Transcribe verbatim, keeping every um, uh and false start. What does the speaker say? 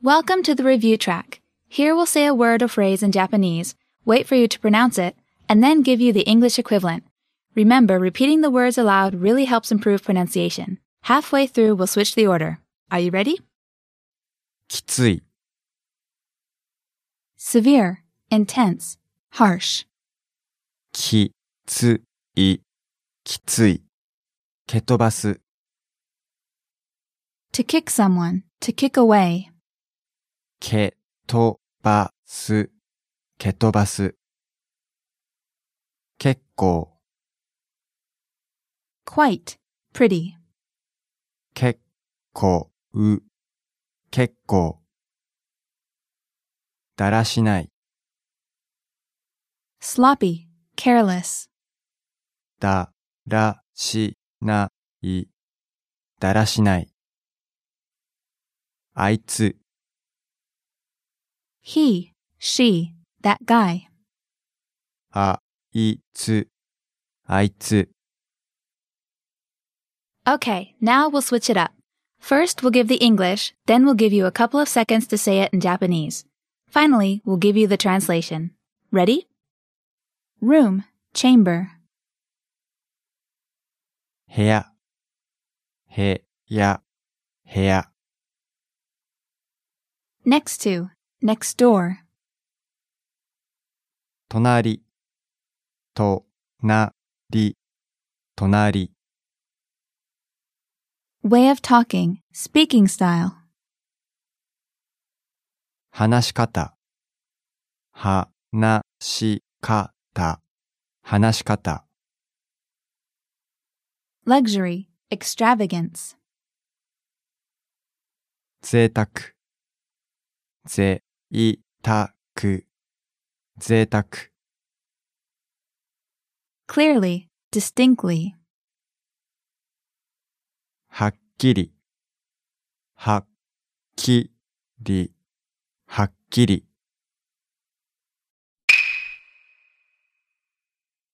Welcome to the review track. Here we'll say a word or phrase in Japanese, wait for you to pronounce it, and then give you the English equivalent. Remember, repeating the words aloud really helps improve pronunciation. Halfway through, we'll switch the order. Are you ready? きつい Severe, intense, harsh. きついきつい蹴飛ばす To kick someone, to kick away. 蹴飛ばす蹴飛ばす結構 Quite, pretty. 結構結構だらしない Sloppy, careless. だらしないだらしないあいつ He, she, that guy. あいつあいつ Okay, now we'll switch it up. First, we'll give the English, then we'll give you a couple of seconds to say it in Japanese. Finally, we'll give you the translation. Ready? Room, chamber. 部屋部屋部屋 Next to, next door. 隣隣隣 Way of talking, speaking style. 話し方話し方話し方 Luxury, extravagance. 贅沢贅沢贅沢 Clearly, distinctly. はっきりはっきりはっきり